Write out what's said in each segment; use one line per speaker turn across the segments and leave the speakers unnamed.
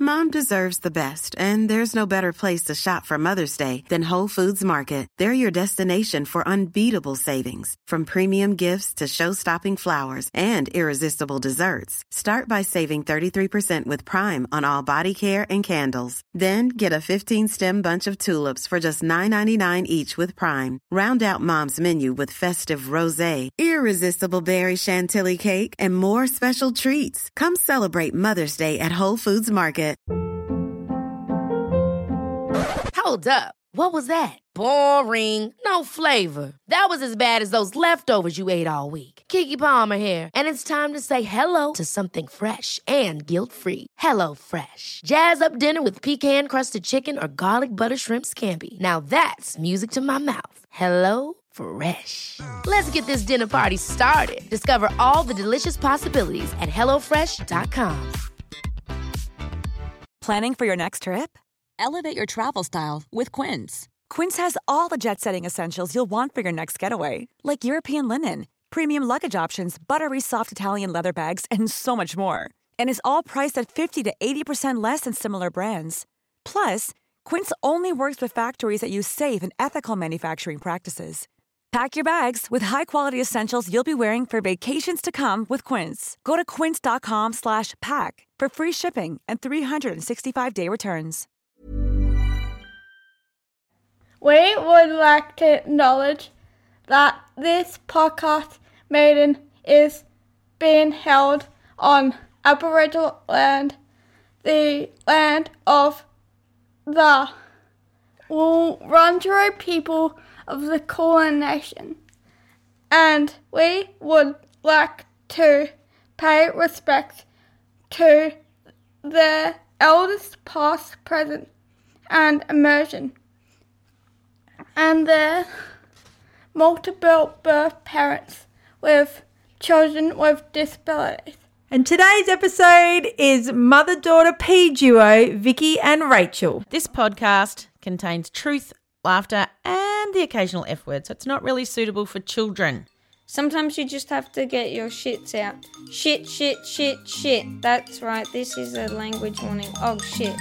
Mom deserves the best, and there's no better place to shop for Mother's Day than Whole Foods Market. They're your destination for unbeatable savings, from premium gifts to show-stopping flowers and irresistible desserts. Start by saving 33% with Prime on all body care and candles. Then get a 15-stem bunch of tulips for just $9.99 each with Prime. Round out Mom's menu with festive rosé, irresistible berry chantilly cake, and more special treats. Come celebrate Mother's Day at Whole Foods Market.
Hold up. What was that? Boring. No flavor. That was as bad as those leftovers you ate all week. Keke Palmer here, and it's time to say hello to something fresh and guilt-free. Hello Fresh. Jazz up dinner with pecan-crusted chicken or garlic butter shrimp scampi. Now that's music to my mouth. Hello Fresh. Let's get this dinner party started. Discover all the delicious possibilities at hellofresh.com.
Planning for your next trip?
Elevate your travel style with Quince.
Quince has all the jet-setting essentials you'll want for your next getaway, like European linen, premium luggage options, buttery soft Italian leather bags, and so much more. And is all priced at 50 to 80% less than similar brands. Plus, Quince only works with factories that use safe and ethical manufacturing practices. Pack your bags with high-quality essentials you'll be wearing for vacations to come with Quince. Go to quince.com/pack for free shipping and 365-day returns.
We would like to acknowledge that this podcast meeting is being held on Aboriginal land, the land of the Wurundjeri people of the Kulin Nation, and we would like to pay respect to the elders past, present, and emerging, and their multiple birth parents with children with disabilities.
And today's episode is mother-daughter P duo, Vicky and Rachel.
This podcast contains truth, laughter, and the occasional F word, so it's not really suitable for children.
Sometimes you just have to get your shits out. Shit, shit, shit, shit. That's right, this is a language warning. Oh, shit.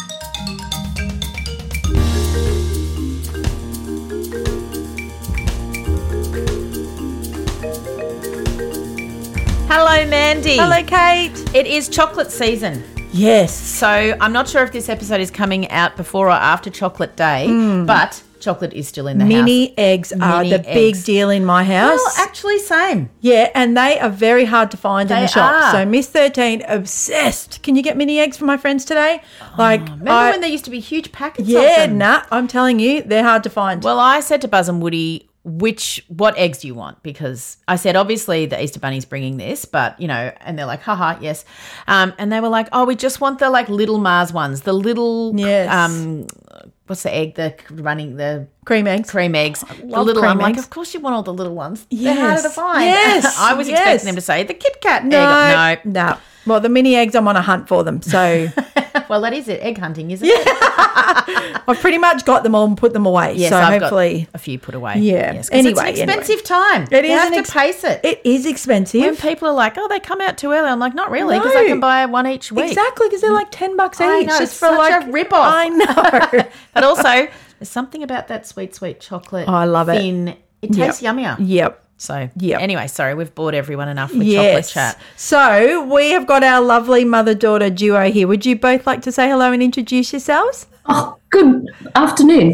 Hello, Mandy.
Hello, Kate.
It is chocolate season.
Yes.
So I'm not sure if this episode is coming out before or after Chocolate Day, but chocolate is still in the house.
Mini eggs are the big deal in my house.
Well, actually, same.
Yeah, and they are very hard to find in the shop.
are.
So Miss 13, obsessed. Can you get mini eggs for my friends today?
Remember when there used to be huge packets of
Yeah,
them?
I'm telling you, they're hard to find.
Well, I said to Buzz and Woody, what eggs do you want? Because I said, obviously the Easter Bunny's bringing this, but, and they're like, haha, yes. And they were like, oh, we just want the, little Mars ones, the little, what's the egg, the
cream eggs.
The little, I'm like, of course you want all the little ones.
Yes.
They're harder to find.
Yes.
I was expecting them to say the Kit Kat
No.
egg.
No. Well, the mini eggs, I'm on a hunt for them, so.
Well, that is it, egg hunting, isn't it?
I've pretty much got them all and put them away.
Yes,
so
I've
hopefully
got a few put away.
Yeah.
Yes, it's an expensive time.
It
you
is
have to pace it.
It is expensive.
When people are like, oh, they come out too early. I'm like, not really, because I can buy one each week.
Exactly, because they're like $10 each.
I know,
just
it's
for
such a rip-off.
I know.
But also, there's something about that sweet, sweet chocolate.
I love it.
Thin. It tastes yummier.
Yep.
So, anyway, sorry, we've bored everyone enough with chocolate
Yes.
chat.
So we have got our lovely mother-daughter duo here. Would you both like to say hello and introduce yourselves?
Oh, good afternoon.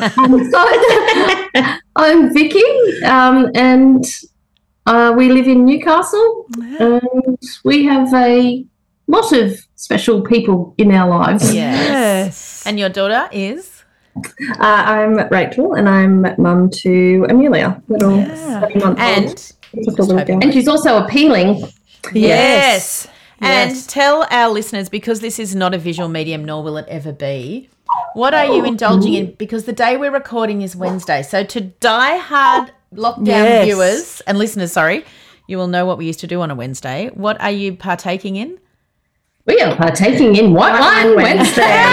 I'm Vicky, and we live in Newcastle, and we have a lot of special people in our lives.
Yes.
And your daughter is?
I'm Rachel, and I'm mum to Amelia, little 7-month-old. And she's also appealing.
Yes. And tell our listeners, because this is not a visual medium, nor will it ever be, what are you indulging in? Because the day we're recording is Wednesday. So to die-hard lockdown viewers and listeners, you will know what we used to do on a Wednesday. What are you partaking in?
We are partaking in White Wine Wednesday.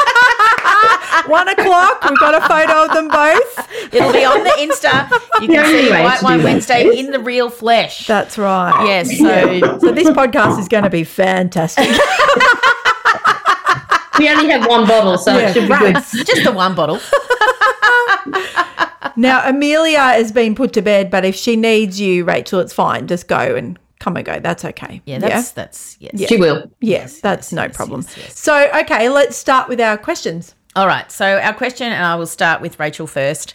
1 o'clock. We've got a photo of them both.
It'll be on the Insta. You can see White Wine Wednesday in the real flesh.
That's right.
Yes. So
this podcast is going to be fantastic.
We only have one bottle, so it should be good.
Just the one bottle.
Now, Amelia has been put to bed, but if she needs you, Rachel, it's fine. Just go and come and go. That's okay.
Yeah, that's yes.
She will.
Yes, that's no
yes,
problem.
yes.
So, okay, let's start with our questions.
All right. So our question, and I will start with Rachel first.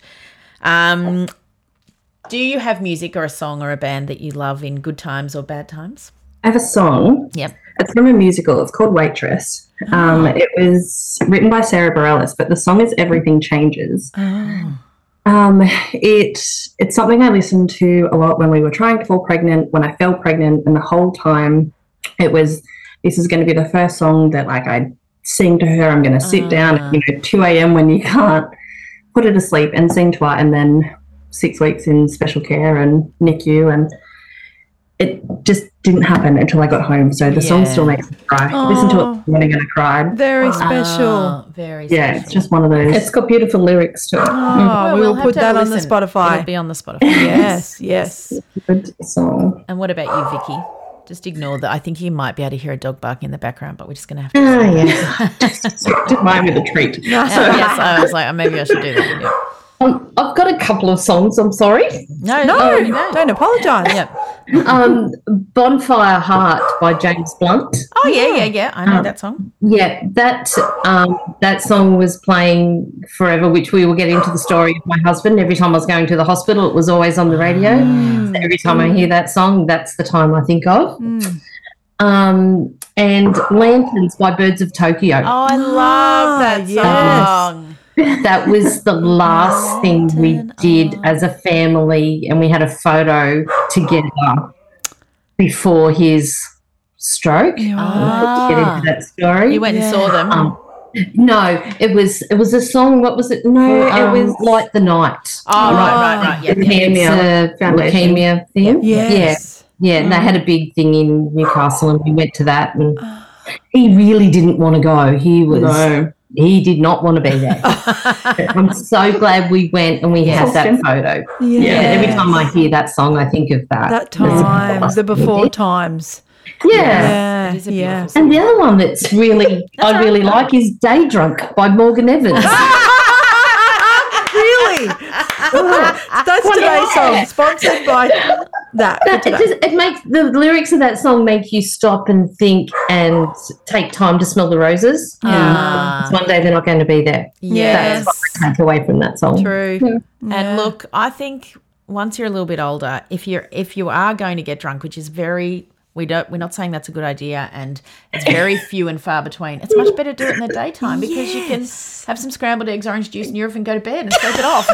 Do you have music or a song or a band that you love in good times or bad times?
I have a song.
Yep.
It's from a musical. It's called Waitress. It was written by Sarah Bareilles, but the song is Everything Changes. It's something I listened to a lot when we were trying to fall pregnant, when I fell pregnant, and the whole time it was, this is going to be the first song that like I sing to her. I'm going to sit down at 2 a.m. when you can't, put her to sleep and sing to her, and then 6 weeks in special care and NICU, and it just didn't happen until I got home. So the song still makes me cry. Listen to it this morning and I cried.
Very special.
Very special.
Yeah, it's just one of those.
It's got beautiful lyrics to it.
Oh, we'll put that on the Spotify.
It'll be on the Spotify.
Yes.
Good song.
And what about you, Vicky? Just ignore that. I think you might be able to hear a dog barking in the background, but we're just going to have to.
Yeah. Just mine with a treat.
Yes, I was like, maybe I should do that. Yeah.
I've got a couple of songs. I'm sorry.
No,
don't apologise.
Yep.
Bonfire Heart by James Blunt.
Oh yeah. I know that song.
Yeah, that song was playing forever, which we will get into the story of my husband. Every time I was going to the hospital, it was always on the radio. So every time I hear that song, that's the time I think of. And Lanterns by Birds of Tokyo.
Oh, I love that song.
That was the last thing we did as a family, and we had a photo together before his stroke. To get into that story.
You went and saw them.
No, it was a song. What was it? No, it was Light the Night.
Oh, right. Yeah.
Leukemia thing.
Yes.
Yeah, and they had a big thing in Newcastle, and we went to that, and he really didn't want to go. He did not want to be there. I'm so glad we went and we had that photo.
Yeah.
Every time I hear that song, I think of that.
That time, the before times.
Yeah.
It is a beautiful song.
And the other one that's I really like is Day Drunk by Morgan Evans.
Really? That's today's song, sponsored by that.
It makes the lyrics of that song make you stop and think and take time to smell the roses. It's one day they're not going to be there.
Yes.
That's what I take away from that song.
True. Yeah.
And look, I think once you're a little bit older, if you are going to get drunk, which is we're not saying that's a good idea, and it's very few and far between. It's much better to do it in the daytime because you can have some scrambled eggs, orange juice, and Eurofin, go to bed and sleep it off.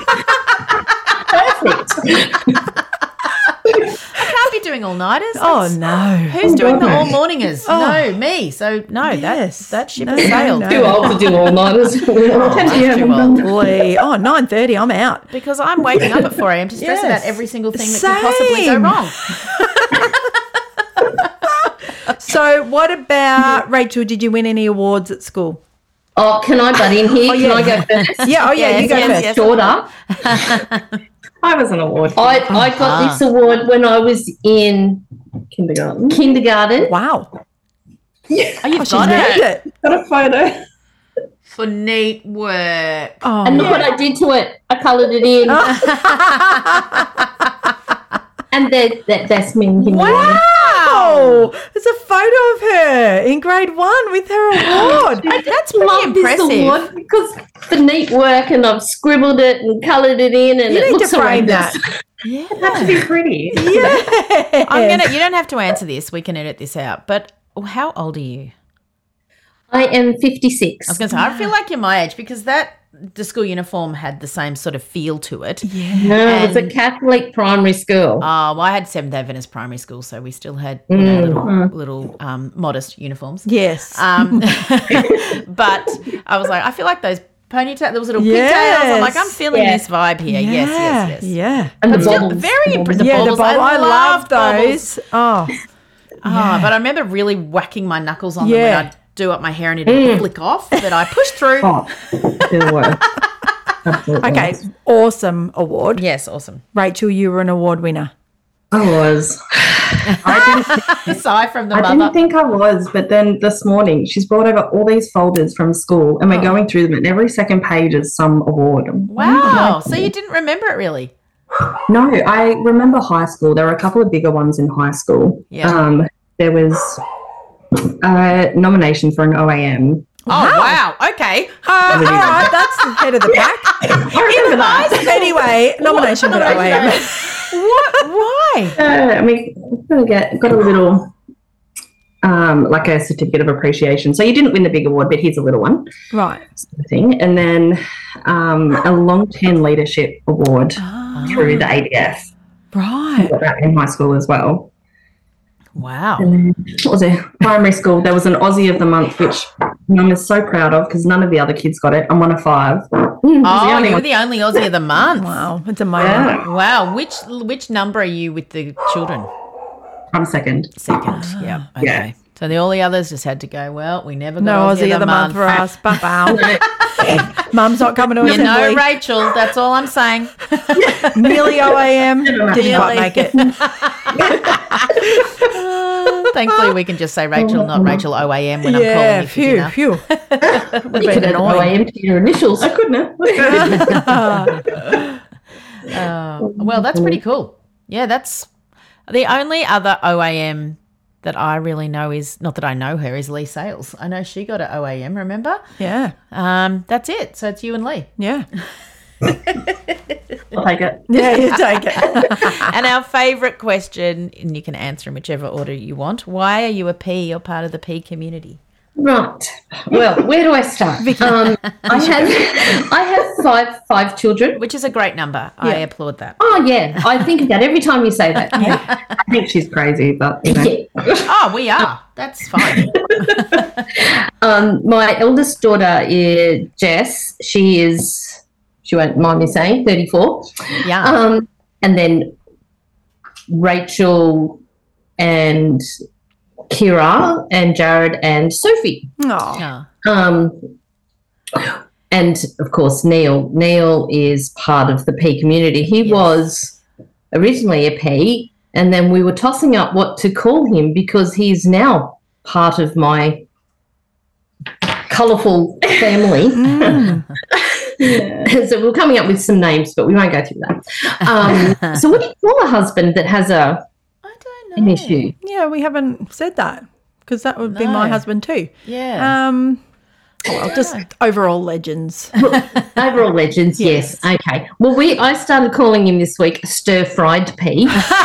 Perfect.
I can't be doing all-nighters.
Oh, no.
Who's doing the all-morningers? No, me. So, no, that ship has sailed.
Too old to do all-nighters.
Too old.
Boy. 9:30, I'm out.
Because I'm waking up at 4 a.m. to stress about every single thing that could possibly go wrong.
So what about, Rachel, did you win any awards at school?
Oh, can I butt in here? Can I go first?
Yeah, you go first.
Yes.
Shorter.
I was an award.
I got this award when I was in kindergarten.
Wow.
Oh, you've
She's
got
named
it.
it.
Got a photo.
For neat work.
Oh,
And look what I did to it. I coloured it in. And that's me in kindergarten.
Wow. There's a photo of her in grade 1 with her award.
That's pretty impressive.
This award because for neat work, and I've scribbled it and coloured it in, and
You
it
need
looks
to frame
horrendous.
that.
Yeah.
It has to be pretty.
Yeah.
You don't have to answer this. We can edit this out. But how old are you?
I am 56.
I was going to say, I feel like you're my age because the school uniform had the same sort of feel to it.
Yeah.
No, it's a Catholic primary school.
Well, I had Seventh Adventist primary school, so we still had little modest uniforms.
Yes.
But I was like, I feel like those ponytails, those little pigtails. I'm like, I'm feeling this vibe here. Yes.
Yeah.
And the
Still
baubles.
very impressive.
Yeah, the bubble. I love
baubles.
those. Oh.
But I remember really whacking my knuckles on them
Yeah.
when I'd do up my hair and it'd flick off, but I pushed through.
It'll work. Absolutely.
Okay. Awesome award.
Yes, awesome.
Rachel, you were an award winner.
I was.
Aside from the
I
mother.
didn't think I was, but then this morning she's brought over all these folders from school and we're going through them and every second page is some award.
Wow. So you didn't remember it really?
No, I remember high school. There were a couple of bigger ones in high school.
Yeah.
There was a nomination for an OAM.
Oh, wow. Okay.
All right, that's the head of the pack.
I remember that.
Anyway, nomination for OAM.
What? Why?
I mean, got a little, like a certificate of appreciation. So you didn't win the big award, but here's a little one.
Right.
Sort of thing. And then a long-term leadership award through the ADF.
Right.
Got that in high school as well.
Wow.
And then, what was it? Primary school, there was an Aussie of the Month, which Mum is so proud of because none of the other kids got it. I'm one of 5.
Oh, you were the only Aussie of the month.
Wow, it's amazing.
Yeah.
Wow. Which number are you with the children?
I'm second.
Second. Yeah. Okay.
Yeah.
So all the others just had to go, well, we never got
No Aussie of the month for us. But wow. Mum's not coming to
You know,
assembly.
Rachel, that's all I'm saying.
Nearly OAM. Didn't quite make it.
Thankfully, we can just say Rachel, not Rachel OAM when I'm calling you for dinner.
Phew.
You could have OAM to your initials. I couldn't have.
Well, that's pretty cool. Yeah, that's the only other OAM that I really know is, not that I know her, is Lee Sales. I know she got an OAM, remember?
Yeah.
That's it. So it's you and Lee.
Yeah.
I'll take it.
Yeah, you take it.
And our favourite question, and you can answer in whichever order you want, why are you a P or part of the P community?
Right. Well, where do I start? I have five children.
Which is a great number. I applaud that.
Oh, yeah. I think of that every time you say that.
I think she's crazy, but you know.
Yeah.
Oh, we are. That's fine.
My eldest daughter is Jess. She won't mind me saying, 34.
Yeah.
And then Rachel and Kira and Jared and Sophie.
Oh.
And of course Neil. Neil is part of the P community. He was originally a P, and then we were tossing up what to call him because he's now part of my colourful family. So we're coming up with some names, but we won't go through that. So what do you call a husband that has an issue?
Yeah, we haven't said that because that would be my husband too.
Yeah.
Well, just overall legends.
Overall legends, yes. Okay. Well, I started calling him this week stir-fried P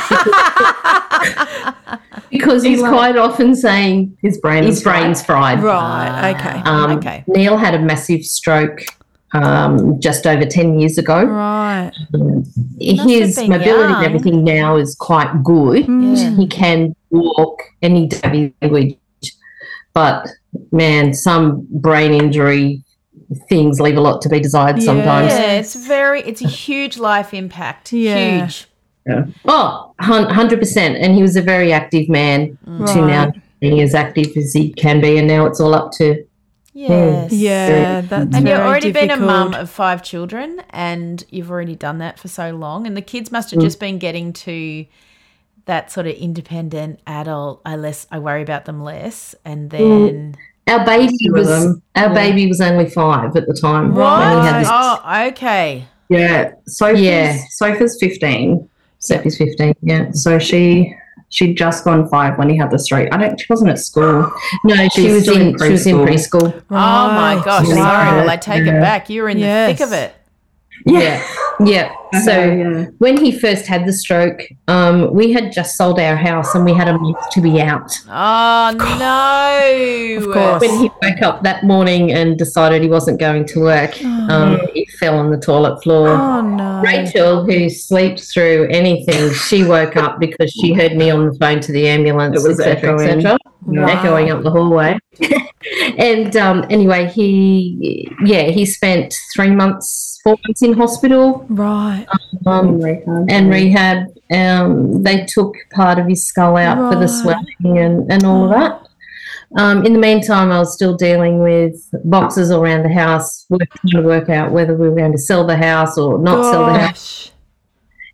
because he's quite often saying his brain's fried.
Right, okay.
Okay.
Neil had a massive stroke just over 10 years ago.
Right.
His
been
mobility
young.
and everything now is quite good. He can walk and he does language, but man, some brain injury things leave a lot to be desired sometimes.
Yeah, it's a huge life impact.
Yeah.
Huge.
Yeah. Oh, 100%. And he was a very active man to now being as active as he can be, and now it's all up to
Yes.
Yeah, that's
And you've
very
already been a
difficult.
mum of 5 children, and you've already done that for so long, and the kids must have just been getting to that sort of independent adult. I worry about them less, and then
Our baby was only 5 at the time. when he had this-
Oh, okay.
Yeah, Sophie's 15. Sophie's 15. Yeah, so she'd just gone 5 when he had the stroke. She wasn't at school.
No, she was in preschool.
Oh my gosh,
Yeah.
sorry. Well, I take it
Yeah.
back. You were in the thick of it.
Yeah. So
yeah.
when he first had the stroke, we had just sold our house and we had a month to be out.
Oh no!
Of course.
When he woke up that morning and decided he wasn't going to work, he fell on the toilet floor.
Oh, no.
Rachel, who sleeps through anything, she woke up because she heard me on the phone to the ambulance,
It was
etc.,
echoing.
etc.,
Wow.
echoing up the hallway. And anyway, he spent 4 months in hospital.
Right.
And rehab. They took part of his skull out for the swelling and all of that. In the meantime, I was still dealing with boxes all around the house, trying to work out whether we were going to sell the house or not sell the house.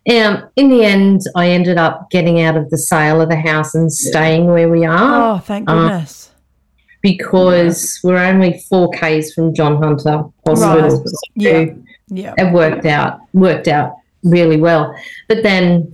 In the end, I ended up getting out of the sale of the house and staying where we are.
Oh, thank goodness.
Because we're only 4 Ks from John Hunter Hospital.
Right.
So
Yeah.
it worked out really well. But then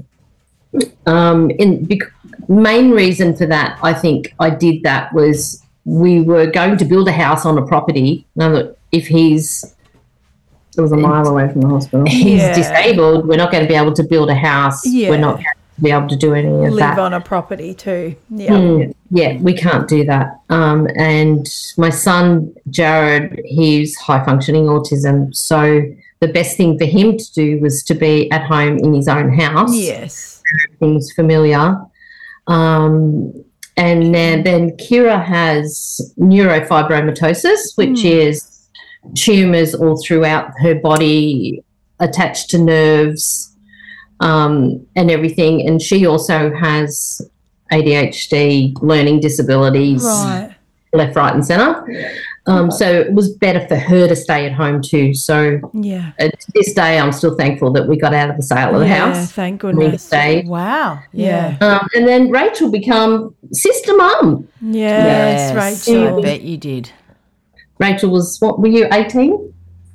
main reason for that, I think I did that, was we were going to build a house on a property. Now that if it was a mile away from the hospital. He's disabled. We're not going to be able to build a house.
Yeah.
We're not going to be able to do any of that.
Live on a property too. Yeah.
Yeah, we can't do that. And my son, Jared, he's high-functioning autism, so the best thing for him to do was to be at home in his own house.
Yes.
Everything's familiar. And then Kira has neurofibromatosis, which is tumours all throughout her body attached to nerves and everything. And she also has ADHD, learning disabilities, left, right and centre. So it was better for her to stay at home too. So to this day, I'm still thankful that we got out of the sale of the house.
Thank goodness.
Wow.
Yeah.
And then Rachel became sister mum.
Yes, Rachel.
I bet you did.
Rachel was, what, were you 18?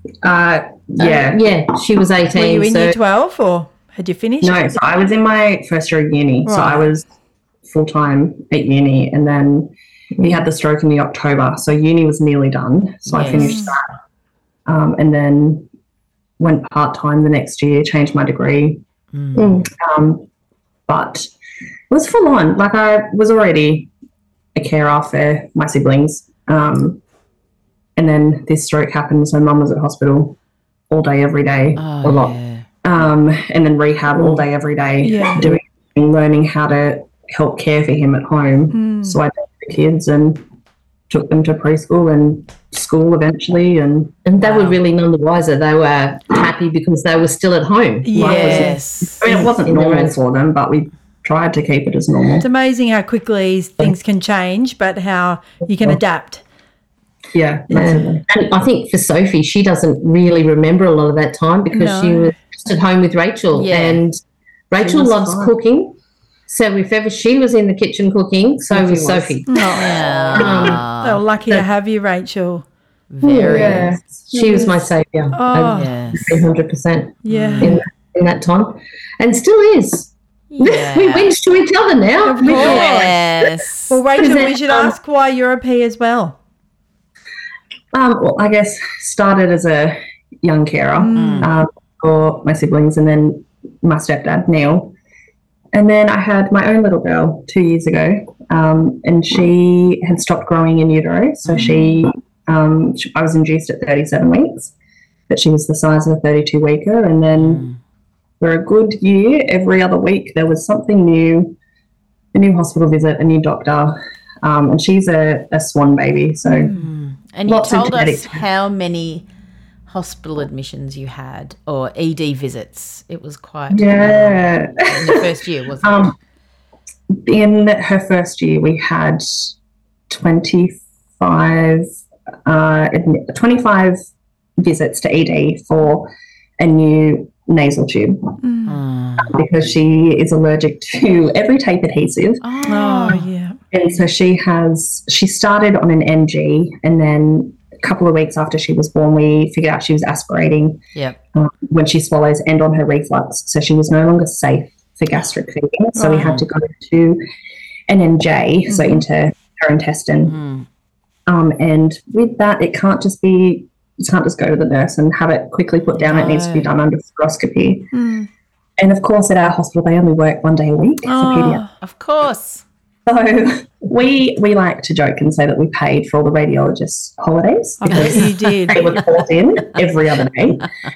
Yeah,
she was 18.
Were you in year 12 or had you finished?
No, so I was in my first year of uni. So I was full-time at uni, and then he had the stroke in the October. So uni was nearly done. So I finished that. And then went part-time the next year, changed my degree. But it was full on. Like, I was already a carer for my siblings. And then this stroke happened, so mum was at hospital all day, every day, a lot. And then rehab all day, every day, learning how to help care for him at home. So I took the kids and took them to preschool and school eventually. And
they were really none the wiser. They were happy because they were still at home.
Yes.
I mean, it wasn't normal for them, but we tried to keep it as normal.
It's amazing how quickly things can change, but how you can adapt.
Yeah.
And I think for Sophie, she doesn't really remember a lot of that time because she was just at home with Rachel. And Rachel loves cooking. So if ever she was in the kitchen cooking, so was Sophie.
They were lucky to have you, Rachel.
Very.
Yeah. She was my saviour. 300%.
Yeah.
In that time. And still is.
Yeah.
We went to each other now.
Of course.
Yes.
Well, Rachel, we should ask why you're a P as well.
Well, I guess started as a young carer for my siblings, and then my stepdad, Neil. And then I had my own little girl 2 years ago, and she had stopped growing in utero. So I was induced at 37 weeks, but she was the size of a 32-weeker. And then for a good year, every other week, there was something new, a new hospital visit, a new doctor. And she's a swan baby, so...
And you told us how many hospital admissions you had, or ED visits. It was quite in the first year, wasn't it?
In her first year, we had 25 visits to ED for a new nasal tube because she is allergic to every tape adhesive. And so she started on an NG, and then a couple of weeks after she was born, we figured out she was aspirating when she swallows and on her reflux. So she was no longer safe for gastric feeding. So we had to go to an NJ, so into her intestine. And with that, you can't just go to the nurse and have it quickly put down. It needs to be done under fluoroscopy. And of course, at our hospital, they only work 1 day a week for pediatrics.
Of course.
So we like to joke and say that we paid for all the radiologists' holidays because
you did.
They were called in every other day.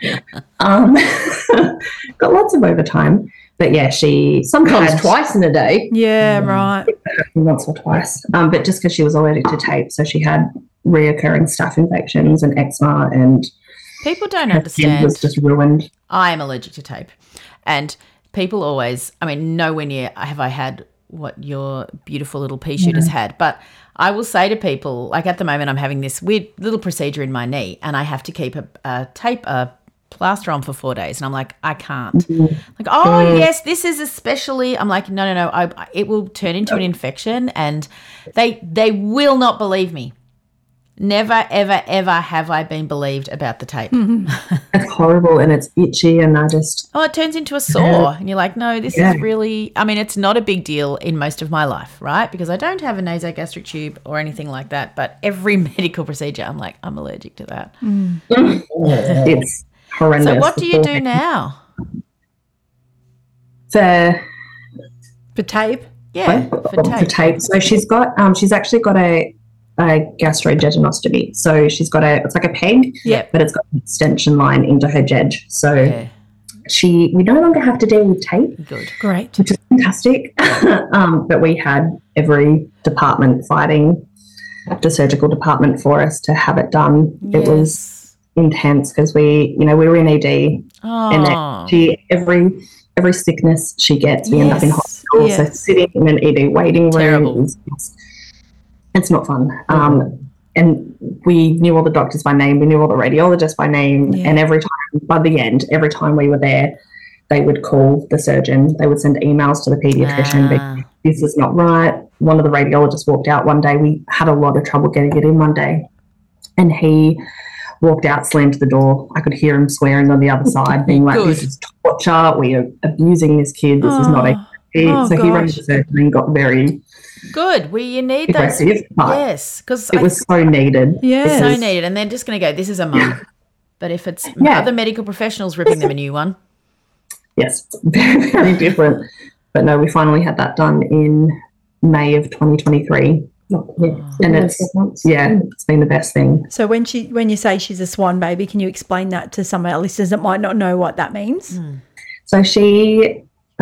Got lots of overtime, but yeah, she
sometimes twice in a day.
Yeah, right.
Once or twice, but just because she was allergic to tape, so she had reoccurring staph infections and eczema, and
people don't
her
understand.
skin was just ruined.
I am allergic to tape, and people always. I mean, nowhere near have I had what your beautiful little pea shoot has had. But I will say to people, like at the moment I'm having this weird little procedure in my knee, and I have to keep a plaster on for 4 days. And I'm like, I can't. Like, oh, yes, this is especially. I'm like, no. It will turn into an infection. And they will not believe me. Never, ever, ever have I been believed about the tape.
It's horrible and it's itchy and I just...
Oh, it turns into a sore. And you're like, no, this is really... I mean, it's not a big deal in most of my life, right? Because I don't have a nasogastric tube or anything like that. But every medical procedure, I'm like, I'm allergic to that.
It's horrendous.
So what do you do now?
For tape?
Yeah,
for tape. So she's actually got a gastrojejunostomy. So she's got it's like a peg, but it's got an extension line into her jej. So we no longer have to deal with tape.
Good.
Great.
Which is fantastic. But we had every department fighting the surgical department for us to have it done.
Yes.
It was intense because we were in ED and every sickness she gets, we end up in hospital. So sitting in an ED waiting room is it's not fun. And we knew all the doctors by name. We knew all the radiologists by name. Yeah. And every time we were there, they would call the surgeon. They would send emails to the paediatrician. This is not right. One of the radiologists walked out one day. We had a lot of trouble getting it in one day. And he walked out, slammed the door. I could hear him swearing on the other side, being like, this is torture. We are abusing this kid. This is not a kid. So he ran to the surgeon and got very...
Good. Well, you need
aggressive,
those. Yes, because
it was so needed.
It's so needed, and they're just going to go, this is a mum. But if it's other medical professionals ripping them a new one.
Yes, very, very different. But no, we finally had that done in May of 2023. And it's been the best thing.
So when you say she's a swan baby, can you explain that to some of our listeners that might not know what that means?
So she,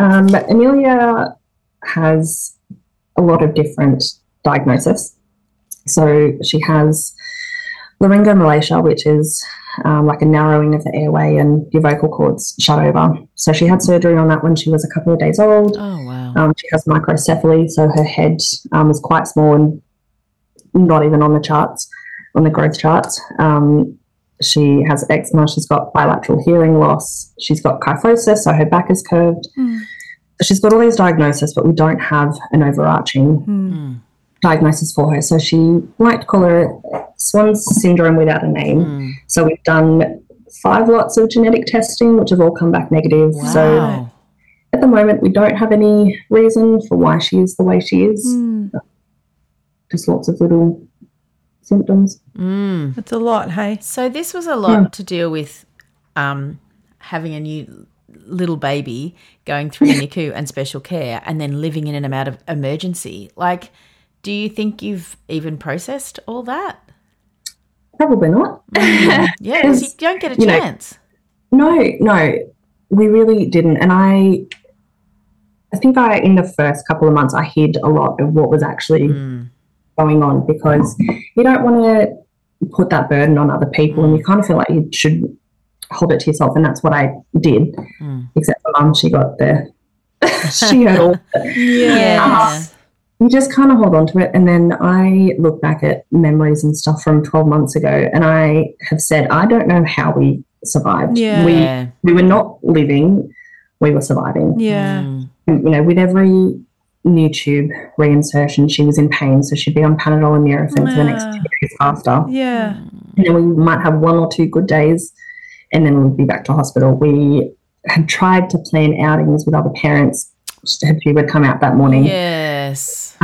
Amelia has a lot of different diagnoses. So she has laryngomalacia, which is like a narrowing of the airway and your vocal cords shut over. So she had surgery on that when she was a couple of days old.
Oh, wow.
She has microcephaly, so her head is quite small and not even on the charts, on the growth charts. She has eczema. She's got bilateral hearing loss. She's got kyphosis, so her back is curved. She's got all these diagnoses, but we don't have an overarching diagnosis for her. So she might call her Swan's syndrome without a name. So we've done 5 lots of genetic testing, which have all come back negative.
Wow.
So at the moment, we don't have any reason for why she is the way she is. Just lots of little symptoms.
That's a lot, hey?
So this was a lot to deal with having a new little baby going through NICU and special care and then living in and out of emergency. Like, do you think you've even processed all that?
Probably not.
Yeah, because you don't get a chance.
No, we really didn't. And I think in the first couple of months, I hid a lot of what was actually going on because you don't want to put that burden on other people and you kind of feel like you should hold it to yourself, and that's what I did. Except for Mum, she got she heard all of it. You just kind of hold on to it, and then I look back at memories and stuff from 12 months ago, and I have said, I don't know how we survived. We were not living, we were surviving. With every new tube reinsertion, she was in pain, so she'd be on Panadol and Nurofen for the next 2 days after. And then we might have 1 or 2 good days, and then we'd be back to hospital. We had tried to plan outings with other parents. Her tube would come out that morning.
Yes.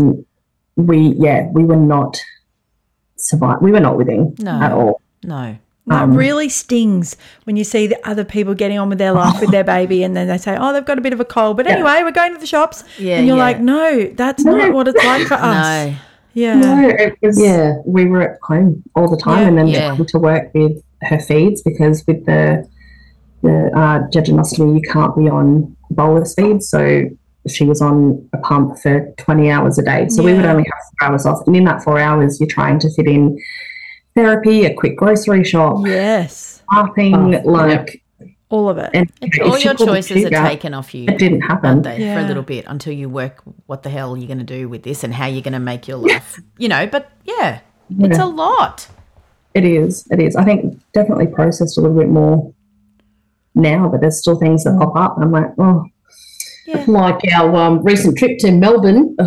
We were not surviving. We were not living at all.
No.
That really stings when you see the other people getting on with their life with their baby and then they say, oh, they've got a bit of a cold. But anyway, we're going to the shops. And you're like, no, that's not what it's like for us.
No, it was, we were at home all the time and then trying to work with her feeds because with the jejunostomy, you can't be on bolus feeds. So she was on a pump for 20 hours a day. So we would only have 4 hours off. And in that 4 hours, you're trying to fit in therapy, a quick grocery shop, shopping,
all of it.
And
all your choices are taken off you.
It didn't happen
for a little bit until you work what the hell you're going to do with this and how you're going to make your life, but it's a lot.
It is. I think definitely processed a little bit more now, but there's still things that pop up. And I'm like, oh,
like our recent trip to Melbourne.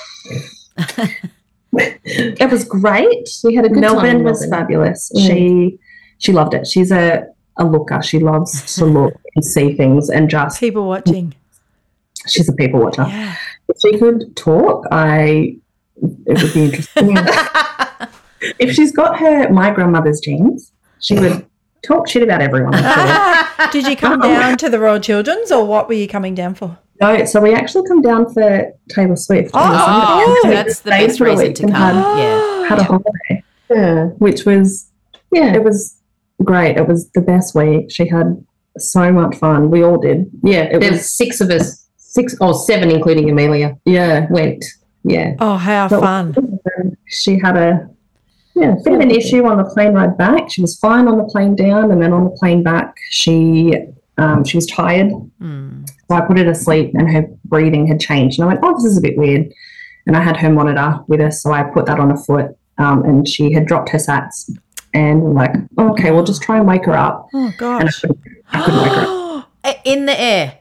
It was great. We had a good time. Melbourne was fabulous. She loved it. She's a looker. She loves to look and see things and just
people watching.
She's a people watcher. Yeah. If she could talk, it would be interesting. If she's got my grandmother's genes, she would talk shit about everyone.
Did you come down to the Royal Children's, or what were you coming down for?
No, so we actually come down for Taylor Swift.
That's the best reason to come.
Had a holiday. Yeah, which was, it was great. It was the best week. She had so much fun. We all did.
Yeah, there was 6 of us, 6 or 7, including Amelia.
Yeah,
went. Yeah.
Oh, how fun!
She had a bit of an issue on the plane ride back. She was fine on the plane down, and then on the plane back, she was tired. So I put her to sleep, and her breathing had changed. And I went, oh, this is a bit weird. And I had her monitor with us, so I put that on her foot, and she had dropped her sats. And we're like, oh, okay, we'll just try and wake her up.
Oh, gosh.
And I couldn't wake her up.
In the air.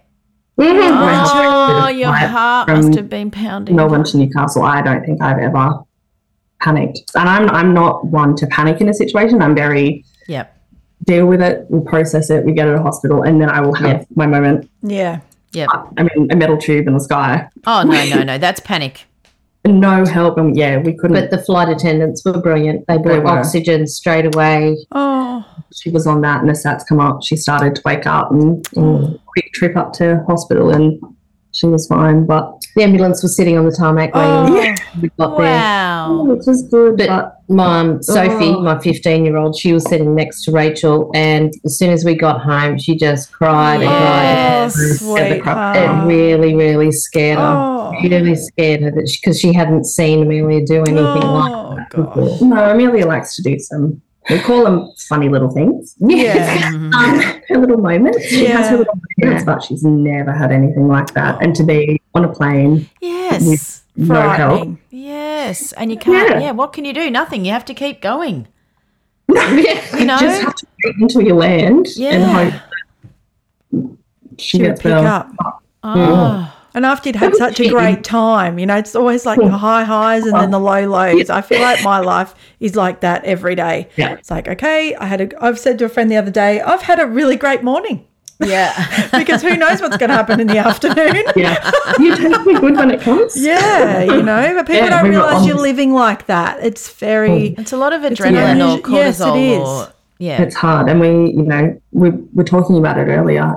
Mm-hmm.
Oh, your heart must have been pounding.
Melbourne to Newcastle, I don't think I've ever panicked. And I'm not one to panic in a situation. I'm very deal with it, we process it, we get to the hospital, and then I will have my moment.
Yeah.
Yeah.
I mean, a metal tube in the sky.
Oh, no, that's panic.
No help, and we couldn't.
But the flight attendants were brilliant. They brought oxygen straight away.
Oh.
She was on that, and the sats come up. She started to wake up, and quick trip up to hospital, and she was fine. But
the ambulance was sitting on the tarmac waiting. We got
there,
which was good.
But Mum, Sophie, my 15-year-old, she was sitting next to Rachel, and as soon as we got home, she just cried and cried.
Sweetheart.
It really, really scared her. Really scared her because she hadn't seen Amelia do anything like that before.
No, Amelia likes to do some. We call them funny little things.
Yeah.
Her little moments. She has her little moments, but she's never had anything like that. And to be on a plane with no help.
Yes. And you can't, what can you do? Nothing. You have to keep going. You know?
Just have to wait until you land and hope that she gets
pick up. Oh. And after you'd had such a great time, it's always like the high highs and then the low lows. I feel like my life is like that every day.
Yeah.
It's like, okay, I've said to a friend the other day, I've had a really great morning.
Yeah.
Because who knows what's going to happen in the afternoon.
Yeah. You take me good when it comes.
Yeah, but people don't realise you're living like that. It's
it's a lot of adrenaline or cortisol.
Yes, it is.
It's hard. And we were talking about it earlier.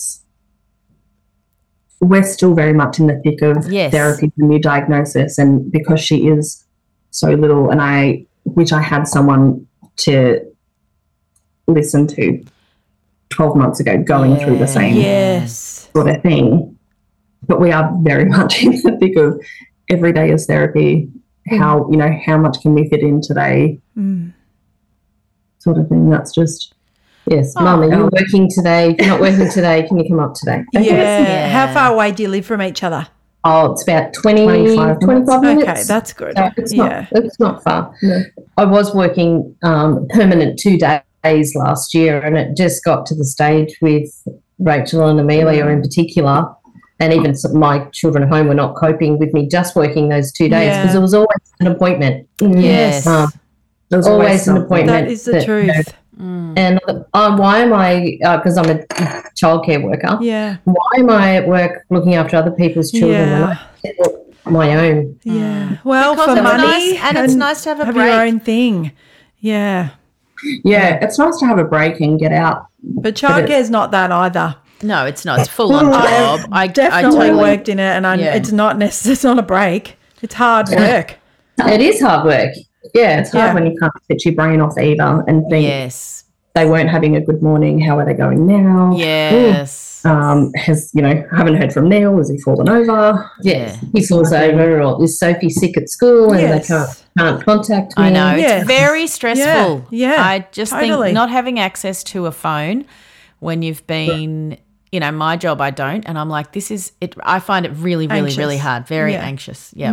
We're still very much in the thick of therapy and new diagnosis, and because she is so little, and I wish I had someone to listen to 12 months ago going through the same sort of thing. But we are very much in the thick of every day is therapy. How much can we fit in today? Sort of thing. That's just
Mum, are you working today? If you're not working today, can you come up today?
Yeah. How far away do you live from each other?
Oh, it's about 25 minutes.
Okay, that's good.
So it's not far. No. I was working permanent 2 days last year, and it just got to the stage with Rachel and Amelia in particular, and even my children at home were not coping with me just working those 2 days because there was always an appointment.
Yes.
There was always an appointment.
That is the truth.
And why am I, because I'm a childcare worker, why am I at work looking after other people's children when I can my own?
Yeah. Well,
because
for money.
And it's nice to have a break.
Your own thing. Yeah.
Yeah, it's nice to have a break and get out.
But childcare's not that either.
No, it's not. It's full-on job.
I definitely worked in it, and it's not necessarily, it's not a break. It's hard work.
It is hard work.
Yeah, it's hard when you can't switch your brain off either and think they weren't having a good morning. How are they going now?
Yes.
Haven't heard from Neil. Has he fallen over?
Yes. He falls over, or is Sophie sick at school and they can't contact me?
I know. It's very stressful.
Yeah.
I just think not having access to a phone when you've been, my job I don't, and I'm like, this is it. I find it really, really, really hard. Very anxious. Yeah.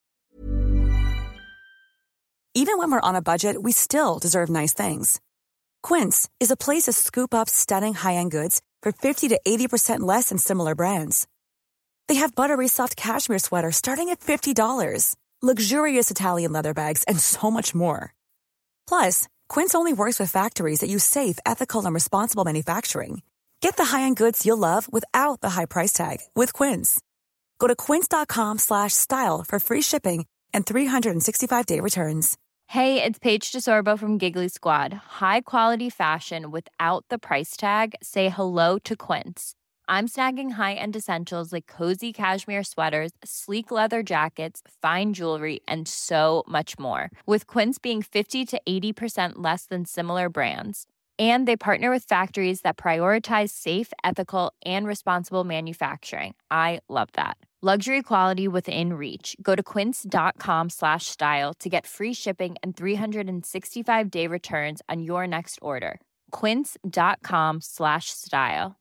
Even when we're on a budget, we still deserve nice things. Quince is a place to scoop up stunning high-end goods for 50 to 80% less than similar brands. They have buttery soft cashmere sweaters starting at $50, luxurious Italian leather bags, and so much more. Plus, Quince only works with factories that use safe, ethical, and responsible manufacturing. Get the high-end goods you'll love without the high price tag with Quince. Go to quince.com/style for free shipping and 365-day returns.
Hey, it's Paige DeSorbo from Giggly Squad. High quality fashion without the price tag. Say hello to Quince. I'm snagging high-end essentials like cozy cashmere sweaters, sleek leather jackets, fine jewelry, and so much more. With Quince being 50 to 80% less than similar brands. And they partner with factories that prioritize safe, ethical, and responsible manufacturing. I love that. Luxury quality within reach. Go to quince.com/style to get free shipping and 365-day returns on your next order. Quince.com/style.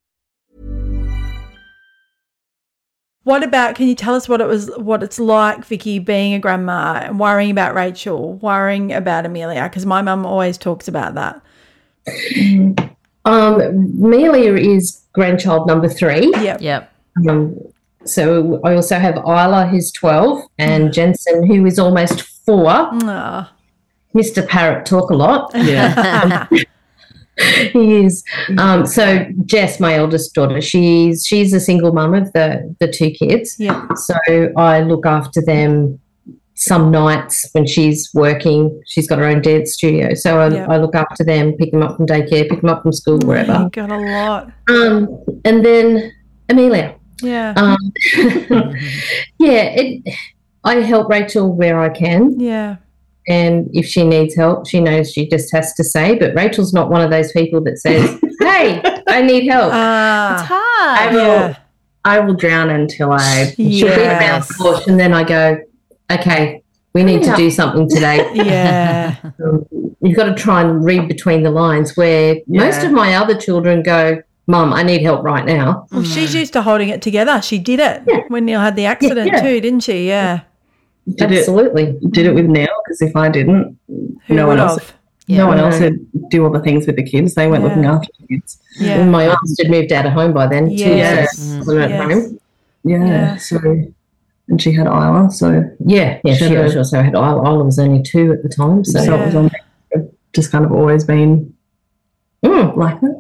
What about, can you tell us what it's like, Vicky, being a grandma and worrying about Rachel, worrying about Amelia? Because my mum always talks about that.
Amelia is grandchild number 3.
Yep.
So I also have Isla, who's 12, and Jensen, who is almost 4. Mr. Parrot talk a lot.
Yeah.
He is. So Jess, my eldest daughter, she's a single mum of the 2 kids.
Yeah.
So I look after them some nights when she's working. She's got her own dance studio. So I look after them, pick them up from daycare, pick them up from school, wherever.
You got a lot.
And then Amelia.
Yeah.
I help Rachel where I can.
Yeah.
And if she needs help, she knows she just has to say. But Rachel's not one of those people that says, hey, I need help.
It's hard.
I will drown until she'll beat around the bush,
and then I go, okay, we need to do something today.
Yeah.
You've got to try and read between the lines, where most of my other children go, Mum, I need help right now.
Well, she's used to holding it together. She did it when Neil had the accident too, didn't she? Yeah.
Absolutely.
Did it with Neil, because if I didn't, no one else would do all the things with the kids. They weren't looking after the kids.
Yeah.
And my oldest had moved out of home by then too.
Yes.
So I wasn't at home.
Yeah. So, and she had Isla. So
she also had Isla. Isla was only 2 at the time. So
it was on, just kind of always been like that.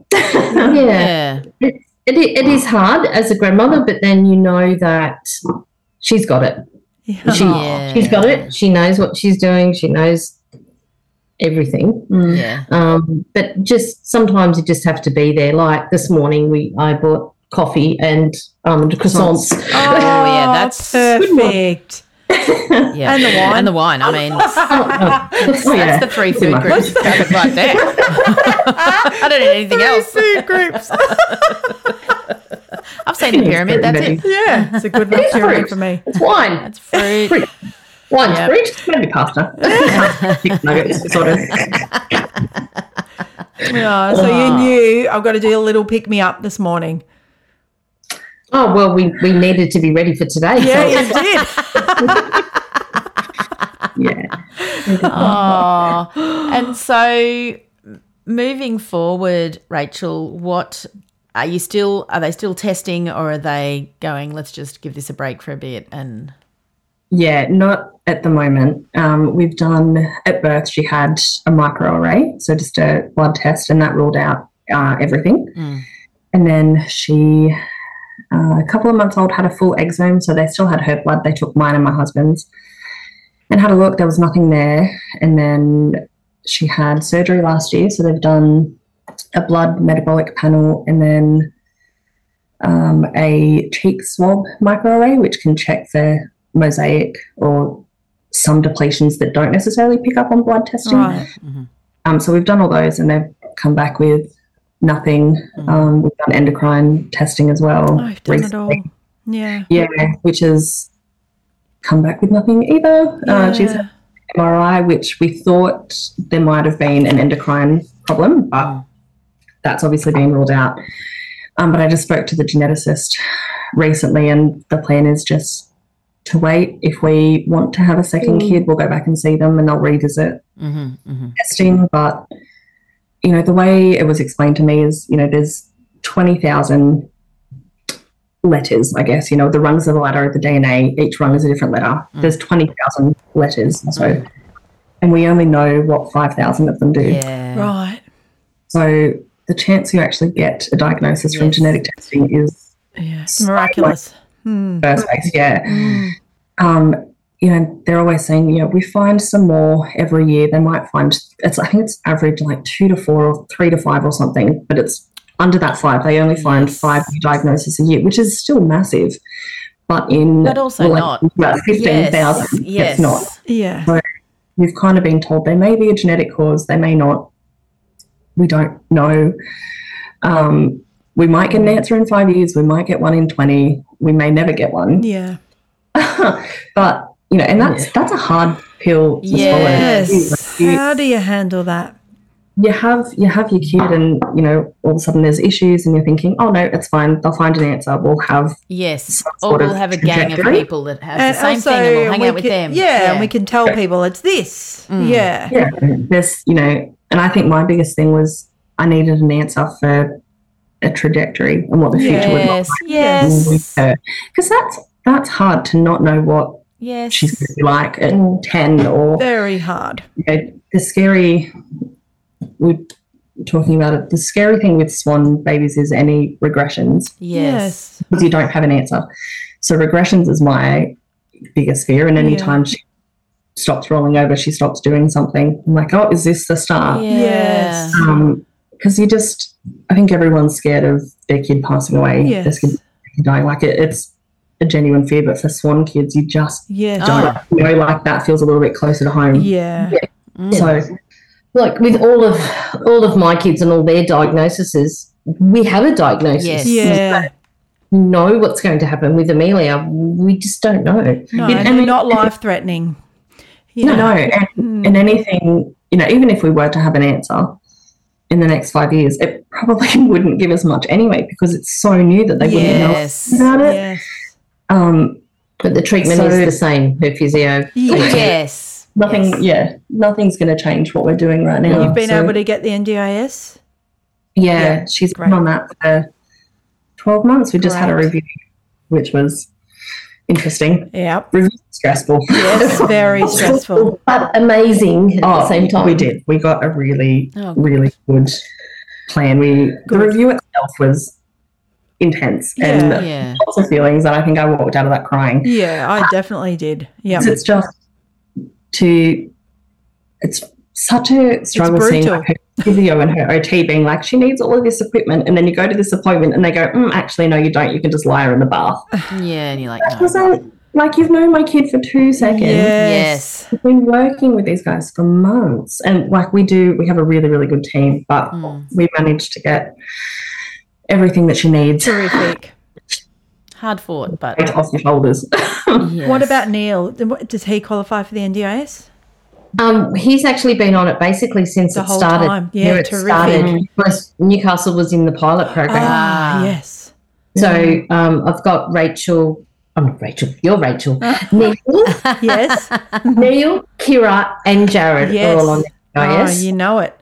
It is hard as a grandmother, but then you know that she's got it. She's got it. She knows what she's doing. She knows everything. But just sometimes you just have to be there. Like this morning, I bought coffee and croissants.
That's
perfect.
Yeah, and the wine. I mean, that's the 3 food groups covered right there. I don't need anything else.
3 food groups.
I've seen the pyramid. That's it.
Yeah, it's a good enough pyramid for me.
It's wine.
That's fruit.
Wine's fruit.
Maybe pasta. Nuggets, sort of.
So you knew I've got to do a little pick me up this morning.
Oh, well, we needed to be ready for today.
Yeah, you did.
And so moving forward, Rachel, what are they still testing, or are they going, let's just give this a break for a bit? And
not at the moment. We've done, at birth, she had a microarray, so just a blood test, and that ruled out everything. And then she, a couple of months old, had a full exome, so they still had her blood. They took mine and my husband's and had a look. There was nothing there. And then she had surgery last year, so they've done a blood metabolic panel and then a cheek swab microarray, which can check for mosaic or some depletions that don't necessarily pick up on blood testing.
Right.
So we've done all those, and they've come back with nothing. We've done endocrine testing as well.
I've done recently. It all.
Yeah, which has come back with nothing either. She's had MRI, which we thought there might have been an endocrine problem, but that's obviously been ruled out. But I just spoke to the geneticist recently, and the plan is just to wait. If we want to have a second kid, we'll go back and see them and they'll revisit testing. But you know, the way it was explained to me is, you know, there's 20,000 letters, I guess, you know, the rungs of the ladder of the DNA, each rung is a different letter. There's 20,000 letters. So, and we only know what 5,000 of them do.
Yeah.
Right.
So the chance you actually get a diagnosis from genetic testing is
miraculous.
First base, you know, they're always saying, you know, we find some more every year. They might find, I think it's average like 2 to 4 or 3 to 5 or something, but it's under that 5. They only find 5 new diagnoses a year, which is still massive. But
also not.
About 15,000, it's not.
Yeah.
So we've kind of been told there may be a genetic cause, they may not. We don't know. We might get an answer in 5 years. We might get one in 20. We may never get one.
Yeah.
But, you know, and that's a hard pill to swallow.
Yes. How do you handle that?
You have your kid and, you know, all of a sudden there's issues and you're thinking, oh, no, it's fine. They'll find an answer. We'll have
or we'll have a gang of people that have the same thing and we'll hang out with them.
Yeah, and we can tell people it's this. Yeah.
Yeah. There's, you know, and I think my biggest thing was I needed an answer for a trajectory and what the future would look like.
Yes.
Because that's hard to not know what she's going to be like at 10 or...
Very hard.
You know, we're talking about it, the scary thing with swan babies is any regressions.
Yes.
Because you don't have an answer. So regressions is my biggest fear, and any time she stops rolling over, she stops doing something, I'm like, oh, is this the start?
Yes.
Because I think everyone's scared of their kid passing away.
Yes.
Their kid dying. Like it's a genuine fear, but for swan kids, you just don't know, like that feels a little bit closer to home.
Yeah.
So...
Like with all of my kids and all their diagnoses, we have a diagnosis.
Yes. Yeah.
We know what's going to happen. With Amelia, we just don't know.
No, and they're not life-threatening.
No, and anything, you know, even if we were to have an answer in the next 5 years, it probably wouldn't give us much anyway because it's so new that they wouldn't know about it.
Yes.
But the treatment is the same, her physio.
Yes.
Nothing's going to change what we're doing right now.
You've been able to get the NDIS?
Yeah, she's been on that for 12 months. We just had a review, which was interesting.
Yeah.
Stressful.
Yes, very stressful.
But amazing at the same time.
We did. We got a really, really good plan. The review itself was intense and lots of feelings, and I think I walked out of that crying.
Yeah, I definitely did. Yeah.
It's just... it's such a struggle seeing like her physio and her OT being like, she needs all of this equipment, and then you go to this appointment and they go, actually, no, you don't. You can just lie her in the bath.
Yeah, and you're like,
no. Like, you've known my kid for 2 seconds.
Yes.
We've been working with these guys for months, and like we have a really, really good team, but we managed to get everything that she needs.
Terrific.
Hard fought, but
off your shoulders.
Yes. What about Neil? Does he qualify for the NDIS?
He's actually been on it basically since
the
it
whole
started.
time. Yeah,
terrific. Newcastle was in the pilot program.
Yes.
So I've got Rachel. I'm not Rachel. You're Rachel. Neil.
Yes.
Neil, Kira, and Jared are all on the NDIS.
Oh, you know it.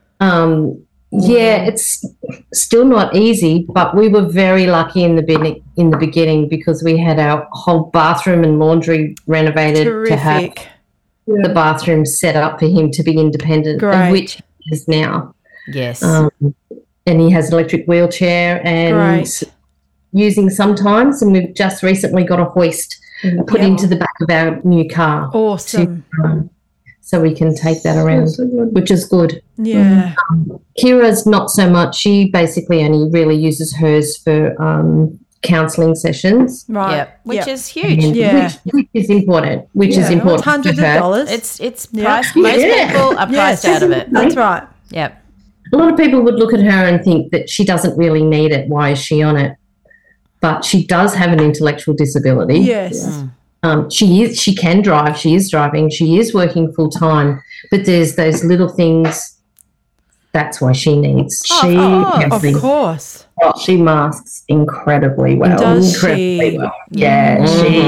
Yeah, it's still not easy, but we were very lucky in the beginning because we had our whole bathroom and laundry renovated to have the bathroom set up for him to be independent, of which he is now.
Yes.
And he has an electric wheelchair and using sometimes, and we've just recently got a hoist put into the back of our new car.
Awesome.
So we can take that around, which is good.
Yeah.
Kira's not so much. She basically only really uses hers for counselling sessions.
Right.
Yep. Which is huge.
Which is important.
It's hundreds of dollars.
It's priced. Most people are priced out of it.
That's right.
Yep.
A lot of people would look at her and think that she doesn't really need it. Why is she on it? But she does have an intellectual disability.
Yes.
She can drive. She is driving. She is working full time. But there's those little things. That's why she needs.
Of course.
She masks incredibly well.
Does
incredibly
she?
well. Yeah,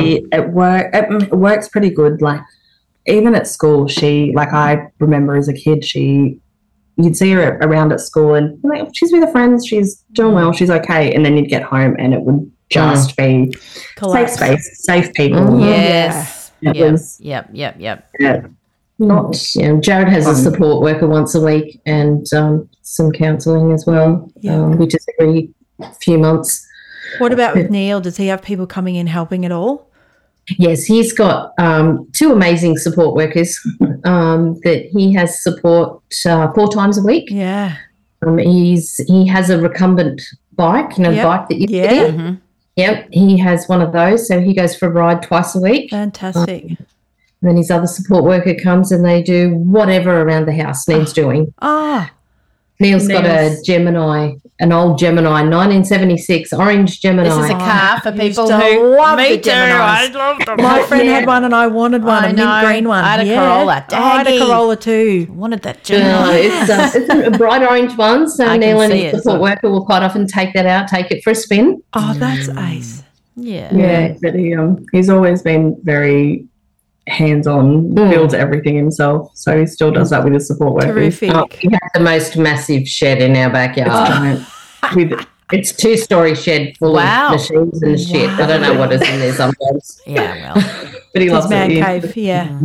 it works pretty good. Like even at school, I remember as a kid, she you'd see her around at school and you're like, oh, she's with her friends, she's doing well, she's okay. And then you'd get home and it would just be safe space, safe people.
Yes. Yep.
Yeah. Not,
Jared has a support worker once a week and some counselling as well, which is every few months.
What about with Neil? Does he have people coming in helping at all?
Yes, he's got 2 amazing support workers that he has support 4 times a week.
Yeah.
He has a recumbent bike, bike that you get in.
Mm-hmm.
Yep, he has one of those, so he goes for a ride twice a week.
Fantastic.
Then his other support worker comes and they do whatever around the house needs doing. Neil's got a Gemini, an old Gemini, 1976 orange Gemini.
This is a car for people
to
who
love
me
the
too.
Geminis.
I love them.
My friend had one and I wanted one, a mint green one.
I had a Corolla.
I had a Corolla too.
Wanted that Gemini.
It's a bright orange one, so
I
Neil
can
and
see
his
it.
support worker will quite often take that out, take it for a spin.
Oh, that's ace.
Yeah.
But he's always been very hands-on, builds everything himself, so he still does that with his support workers.
Terrific.
We have the most massive shed in our backyard. It's 2-story shed full of machines and shit. I don't know what is in there sometimes.
Yeah, well.
But he loves
man
it.
cave, yeah.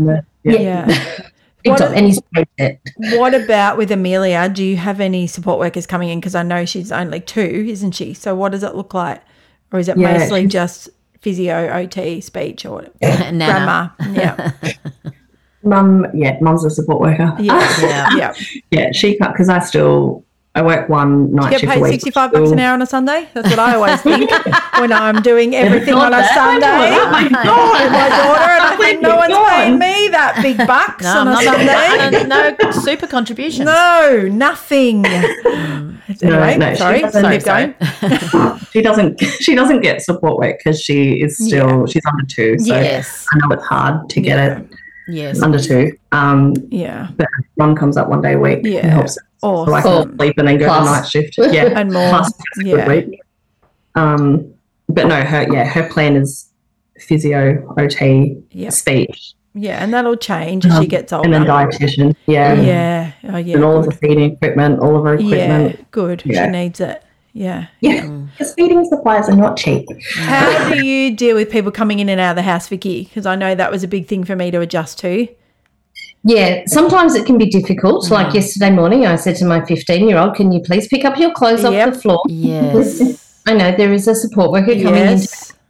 And he's it.
What about with Amelia? Do you have any support workers coming in? Because I know she's only 2, isn't she? So what does it look like? Or is it mostly just physio, OT, speech, or grandma? Yeah.
Mum's a support worker.
Yeah.
She can't, because I work one night shift a
Get
week.
paid $65 an hour on a Sunday? That's what I always think when I'm doing everything on a Sunday.
Oh my God.
With my daughter, and I think no one's paying me that big bucks on a Sunday.
No super contributions.
No, nothing. Anyway,
no,
sorry. Keep going.
She doesn't get support work because she is still she's under 2. So I know it's hard to get it.
Yes.
Under 2. But Mum comes up one day a week and helps her.
Awesome.
So I can sleep and then go to night shift. Yeah.
And more.
Plus week. But no, her plan is physio, OT, speech.
Yeah, and that'll change as she gets older.
And then dietitian. Yeah.
Yeah. Oh, yeah.
And all of the feeding equipment, all of her equipment.
Yeah, good.
Yeah.
She needs it. Yeah.
Yeah. Because feeding supplies are not cheap.
How do you deal with people coming in and out of the house, Vicky? Because I know that was a big thing for me to adjust to.
Yeah, sometimes it can be difficult. Like yesterday morning, I said to my 15-year-old, can you please pick up your clothes off the floor?
Yes.
I know there is a support worker coming in.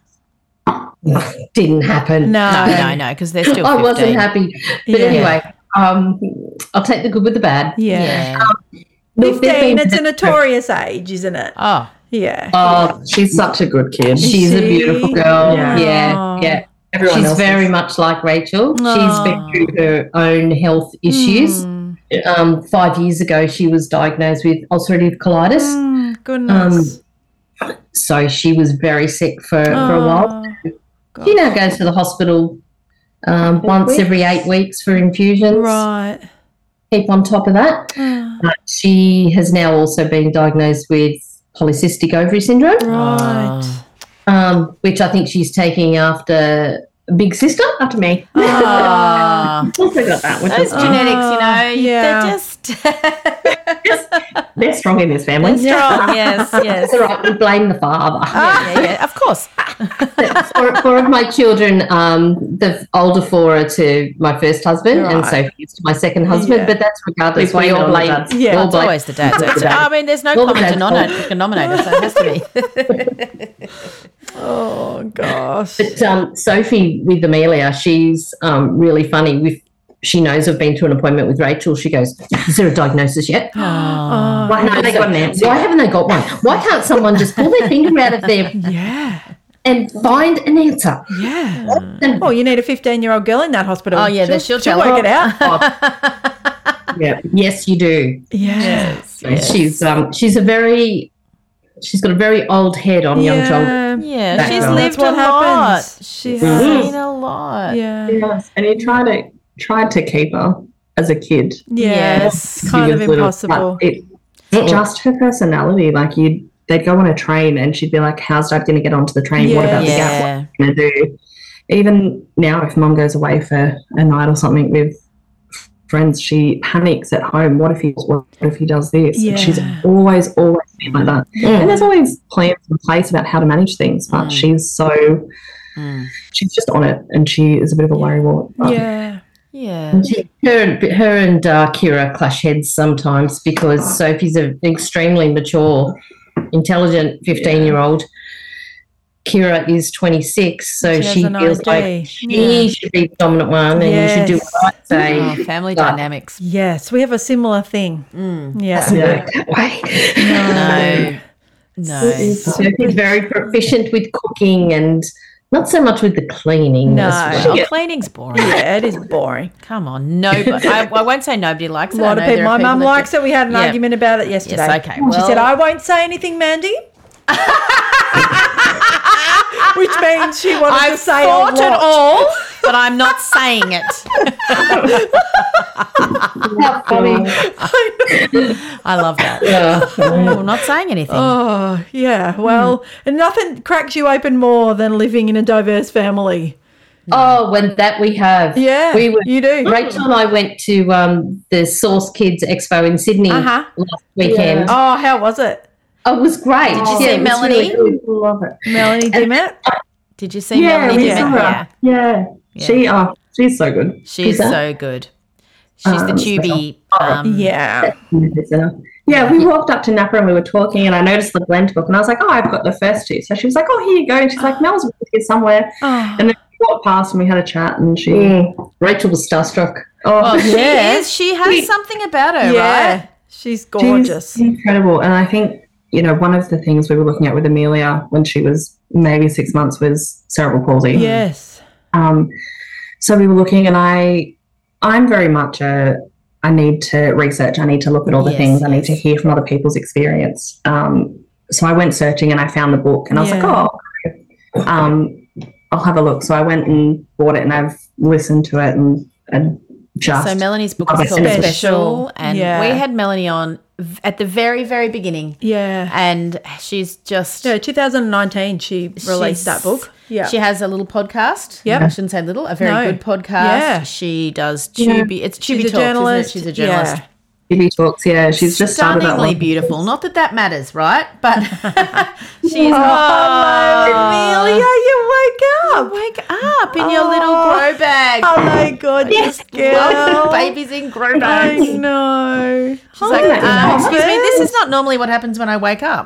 Didn't happen.
No, because they're still 15.
I wasn't happy. But anyway, I'll take the good with the bad.
Yeah. 15, it's a notorious age, isn't it?
Oh.
Yeah.
Oh, she's such a good kid.
She's a beautiful girl. Yeah.
Everyone
She's very much like Rachel. She's been through her own health issues. 5 years ago, she was diagnosed with ulcerative colitis.
Goodness.
So she was very sick for a while.
God.
She now goes to the hospital once every 8 weeks for infusions.
Right.
Keep on top of that. But she has now also been diagnosed with polycystic ovary syndrome.
Right.
Which I think she's taking after big sister.
After me.
Also got that. Which
Those genetics, they're just...
they're strong in this family.
They're strong, yes.
That's all right. We blame the father.
Yeah, of course.
4 of my children, the older 4 are to my first husband and Sophie is to my second husband, but that's regardless. We all blame.
Yeah, it's always the dad. I mean, there's no common denominator, so it has to be.
Oh, gosh.
But Sophie with Amelia, she's really funny. She knows I've been to an appointment with Rachel. She goes, is there a diagnosis yet? Why haven't they got an answer? Why haven't they got one? Why can't someone just pull their finger out of their... and find an answer?
Yeah. Oh, you need a 15-year-old girl in that hospital.
Oh, yeah, she'll
work it out.
Yes, you do.
Yes.
She's a very... She's got a very old head on young children.
Yeah, she's lived a lot. She's seen a lot.
Yeah.
Yes. And you tried to keep her as a kid.
Yes. Kind of impossible.
Just her personality. Like they'd go on a train and she'd be like, how's Dad going to get onto the train? What about the gap? What are you going to do? Even now, if Mum goes away for a night or something with friends, she panics at home. What if he does this?
Yeah.
She's always been like that. And there's always plans in place about how to manage things, but she's she's just on it, and she is a bit of a worrywart.
Yeah.
Her and Kira clash heads sometimes because Sophie's an extremely mature, intelligent 15-year-old. Kira is 26, so she feels like she should be the dominant one and you should do what I say.
Oh, family dynamics.
Yes, we have a similar thing.
Doesn't work that way.
No.
Sophie's very proficient with cooking and not so much with the cleaning.
No.
as well.
Cleaning's boring.
Yeah, it is boring.
Come on. Nobody. I won't say nobody likes it.
A lot of people. My mum likes it. We had an argument about it yesterday.
Yes, okay.
She said, I won't say anything, Mandy. Which means she wanted to say a lot.
I've thought it all, but I'm not saying it.
How funny.
I love that. Oh, not saying anything.
Oh, yeah. Well, and nothing cracks you open more than living in a diverse family.
Oh, when that we have.
Yeah, you do.
Rachel and I went to the Source Kids Expo in Sydney last weekend.
Oh, how was it?
Oh, it was great.
Did you see Melanie?
Really love it.
Melanie Dimmitt?
Did you see Melanie Dimmitt?
Yeah. She's so good.
She's so good. She's the Tubi.
Yeah, we walked up to Napa and we were talking, and I noticed the blend book, and I was like, oh, I've got the first two. So she was like, oh, here you go. And she's like, Mel's with you somewhere. And then we walked past and we had a chat, and
Rachel was starstruck.
Oh, she is. She has something about her, right?
She's gorgeous.
She's incredible. And I think, one of the things we were looking at with Amelia when she was maybe 6 months was cerebral palsy.
Yes.
So we were looking, and I'm very much I need to research. I need to look at all the things. I need to hear from other people's experience. So I went searching and I found the book, and I was like, I'll have a look. So I went and bought it, and I've listened to it and just.
So Melanie's book is called Special, and we had Melanie on at the very, very beginning.
Yeah.
And she's just...
2019 she released that book. Yeah.
She has a little podcast.
Yep.
I shouldn't say little, a very good podcast.
Yeah.
She does Tubi. It's Tubi Talks,
journalist.
isn't it? She's a journalist.
Yeah. Tubi Talks, she's just started that one.
Beautiful. Not that matters, right? But she's...
Amelia, you wake up.
Wake up in your little grow bag.
Hello, gorgeous girl.
Babies in grow bags.
I know.
She's like, excuse me, this is not normally what happens when I wake up.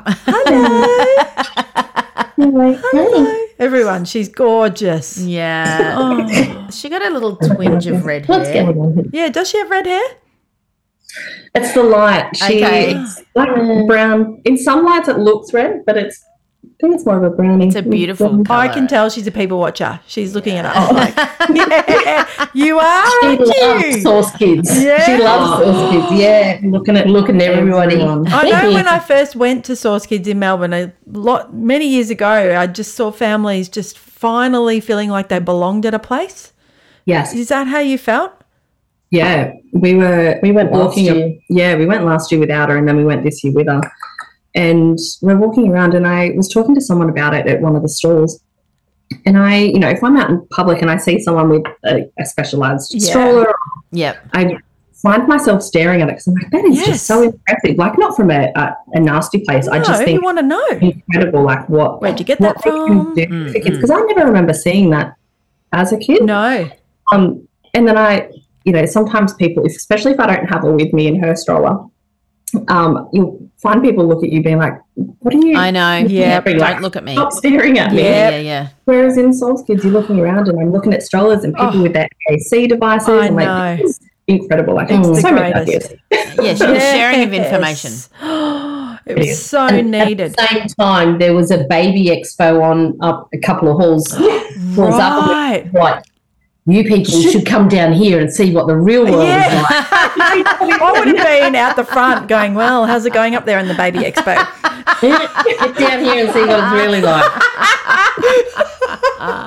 Hello. Everyone, she's gorgeous.
Yeah. She got a little twinge of red hair.
Yeah, does she have red hair?
It's the light. It's like brown. In some lights it looks red, but I think it's more of a brownie.
It's a beautiful colour.
I can tell she's a people watcher. She's looking at us like, you are,
She loves Source Kids.
Yeah.
She loves Source Kids. Yeah, looking at everybody.
I know when I first went to Source Kids in Melbourne many years ago, I just saw families just finally feeling like they belonged at a place.
Yes.
Is that how you felt?
Yeah, we went walking. We went last year without her, and then we went this year with her. And we're walking around, and I was talking to someone about it at one of the stalls. And if I'm out in public and I see someone with a specialised stroller, I find myself staring at it because I'm like, that is just so impressive. Like, not from a nasty place. I just think
you want to know.
Incredible. Like,
where'd you get that from?
Because I never remember seeing that as a kid.
No.
And then I. Sometimes people, especially if I don't have her with me in her stroller, you'll find people look at you being like, what are you?
I know. Yeah. Don't look at me.
Stop staring at me.
Yeah.
Whereas in Source Kids, you're looking around and I'm looking at strollers and people with their AC devices.
I
and
know.
This is incredible. Like,
it's
so
the
many
greatest.
ideas.
She was sharing of information.
It was so needed.
At the same time, there was a baby expo on up a couple of halls.
Right.
You people should come down here and see what the real world is like.
I would have been out the front going, well, how's it going up there in the baby expo?
Get down here and see what it's really like.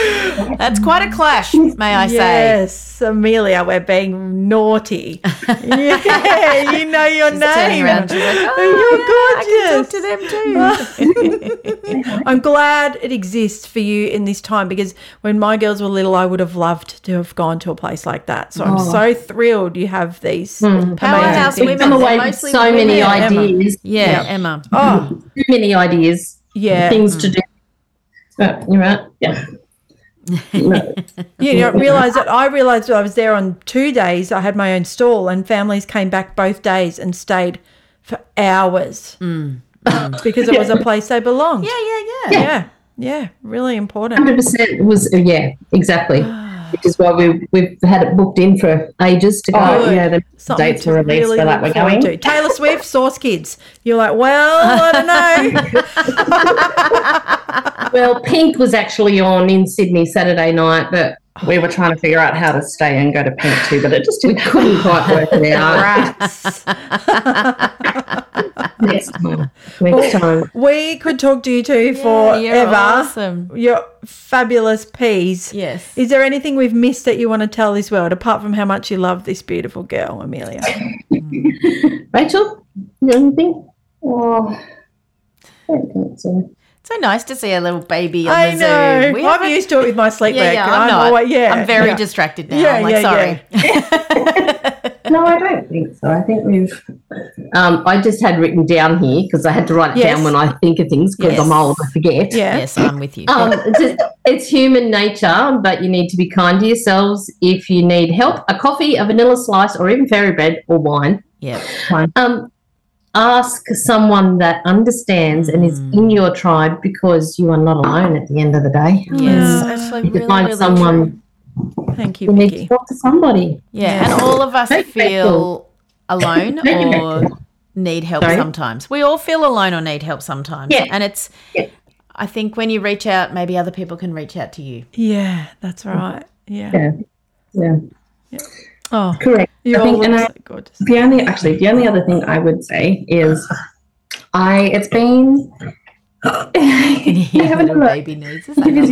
That's quite a clash, may I say.
Yes, Amelia, we're being naughty. Yeah, you know your name.
Turning around, she's like,
you're gorgeous.
I can talk to them too.
I'm glad it exists for you in this time, because when my girls were little, I would have loved to have gone to a place like that. So I'm so thrilled you have these
powerhouse women.
Come away with so many ideas.
Yeah, Emma.
Oh,
too many ideas.
Yeah,
things to do. But you're right. Yeah. No.
You realize that I realized I was there on 2 days. I had my own stall, and families came back both days and stayed for hours because it was a place they belonged. Yeah. Really important.
100% was exactly. Which is why we've had it booked in for ages to go. The dates are released really for that. We're going
to Taylor Swift, Source Kids. You're like, well, I don't know.
Well, Pink was actually on in Sydney Saturday night, but we were trying to figure out how to stay and go to Pink too, but we couldn't quite work it out. Next time.
We could talk to you two forever.
You're awesome.
You're fabulous peas.
Yes.
Is there anything we've missed that you want to tell this world, apart from how much you love this beautiful girl, Amelia?
Rachel, anything? Oh, I don't think so.
So nice to see a little baby on
I
the
know.
Zoom.
I'm used to it with my sleep work.
I'm not. I'm very distracted now. I'm like, sorry.
No, I don't think so. I think we've... I just had written down here because I had to write it down when I think of things because I'm old, I forget.
Yes, I'm with you.
It's human nature, but you need to be kind to yourselves. If you need help, a coffee, a vanilla slice, or even fairy bread or wine.
Yeah.
Ask someone that understands and is in your tribe, because you are not alone at the end of the day.
Yes, actually,
you find someone.
True. Thank you,
You
Vicky.
need to talk to somebody.
Yeah, and all of us feel alone or need help sometimes. We all feel alone or need help sometimes.
Yeah.
And it's, I think when you reach out, maybe other people can reach out to you.
Yeah, that's right. Yeah. Oh,
correct.
You
I think, and
gorgeous.
the only other thing I would say is, it's been.
Baby needs.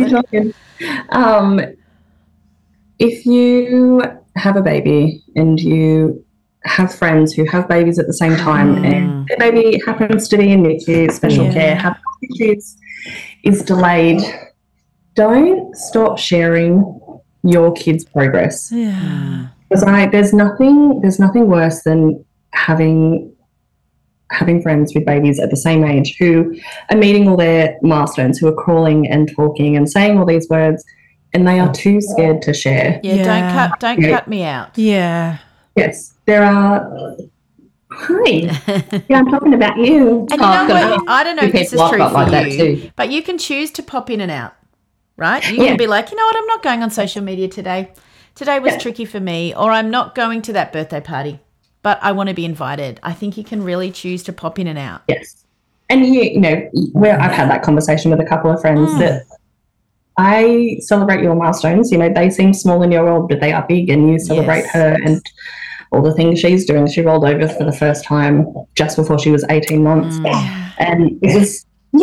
If you have a baby and you have friends who have babies at the same time, and their baby happens to be in NICU, special care, have issues, is delayed, don't stop sharing your kids' progress.
Yeah.
Because there's nothing worse than having friends with babies at the same age who are meeting all their milestones, who are crawling and talking and saying all these words, and they are too scared to share.
Yeah. Don't cut me out.
Yeah.
Yes, there are. Hi. I'm talking about you.
And you know what? I don't know if this is true for
that
you,
too.
but you can choose to pop in and out, right? You can be like, you know what? I'm not going on social media today. Today was tricky for me, or I'm not going to that birthday party, but I want to be invited. I think you can really choose to pop in and out.
Yes. And, I've had that conversation with a couple of friends that I celebrate your milestones. They seem small in your world, but they are big, and you celebrate her and all the things she's doing. She rolled over for the first time just before she was 18 months. And it was,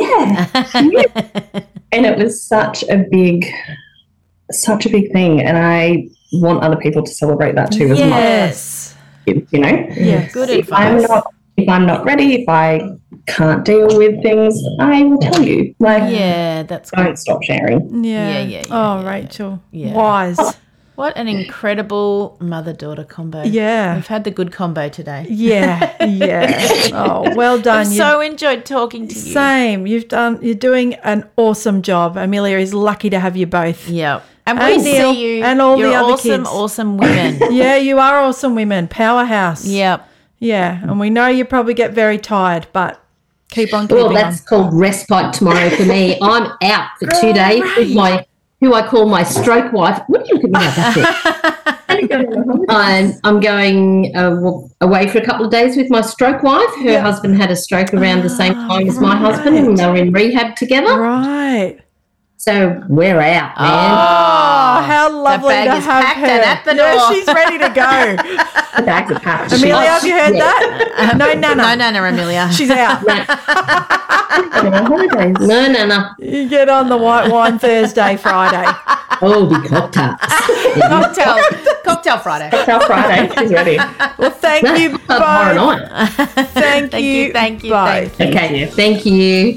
and it was such a big thing. And I want other people to celebrate that too as much.
Yes.
Yes.
Good advice.
If I'm not ready, if I can't deal with things, I will tell you.
That's
don't
good.
stop sharing.
Yeah. Rachel.
Yeah.
Wise.
What an incredible mother-daughter combo.
Yeah.
We've had the good combo today.
Yeah. Oh, well done.
I've so enjoyed talking to you.
Same. You're doing an awesome job. Amelia is lucky to have you both.
Yeah. And we see you.
And all
You're
the other
awesome,
kids.
awesome women.
Yeah, you are awesome women. Powerhouse.
Yep.
Yeah. And we know you probably get very tired, but keep on keeping
Well, that's called respite tomorrow for me. I'm out for 2 days with who I call my stroke wife. What do you look at me like that? I'm going away for a couple of days with my stroke wife. Her husband had a stroke around the same time as my husband, and they were in rehab together.
Right.
So we're out, man.
Oh, how lovely
the bag
to
is
have
packed
her.
and at the door.
Yeah, she's ready to go.
The bags are packed.
Amelia, have you heard that? No, Nana.
No, Nana, Amelia.
She's out.
On holidays.
No.
You get on the white wine Thursday, Friday.
Oh, be cocktails.
Cocktail Friday.
Cocktail Friday. She's ready.
Well, thank you both.
Tomorrow night.
Thank you.
Thank you.
Both.
Okay, thank you.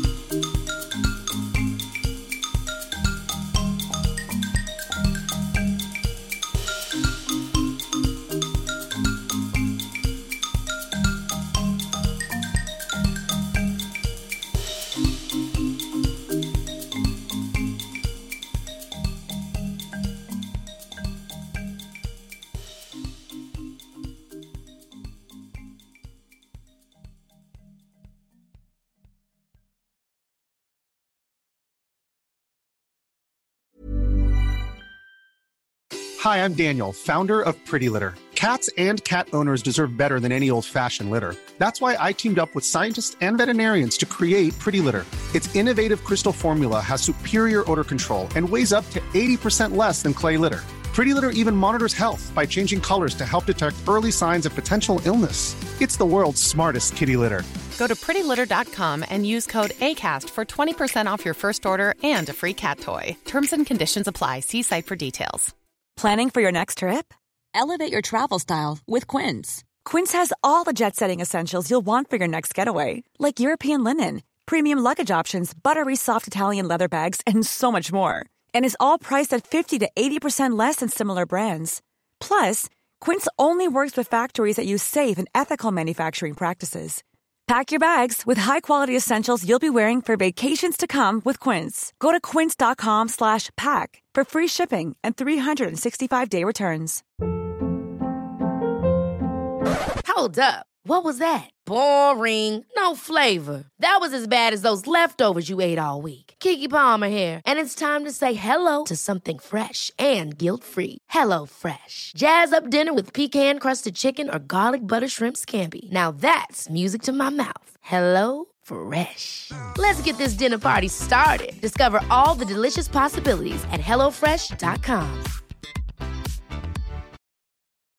Hi, I'm Daniel, founder of Pretty Litter. Cats and cat owners deserve better than any old-fashioned litter. That's why I teamed up with scientists and veterinarians to create Pretty Litter. Its innovative crystal formula has superior odor control and weighs up to 80% less than clay litter. Pretty Litter even monitors health by changing colors to help detect early signs of potential illness. It's the world's smartest kitty litter.
Go to prettylitter.com and use code ACAST for 20% off your first order and a free cat toy. Terms and conditions apply. See site for details.
Planning for your next trip?
Elevate your travel style with Quince.
Quince has all the jet-setting essentials you'll want for your next getaway, like European linen, premium luggage options, buttery soft Italian leather bags, and so much more. And is all priced at 50 to 80% less than similar brands. Plus, Quince only works with factories that use safe and ethical manufacturing practices. Pack your bags with high-quality essentials you'll be wearing for vacations to come with Quince. Go to quince.com/pack for free shipping and 365-day returns.
Hold up. What was that? Boring. No flavor. That was as bad as those leftovers you ate all week. Keke Palmer here, and it's time to say hello to something fresh and guilt-free. Hello Fresh. Jazz up dinner with pecan-crusted chicken or garlic butter shrimp scampi. Now that's music to my mouth. Hello Fresh. Let's get this dinner party started. Discover all the delicious possibilities at HelloFresh.com.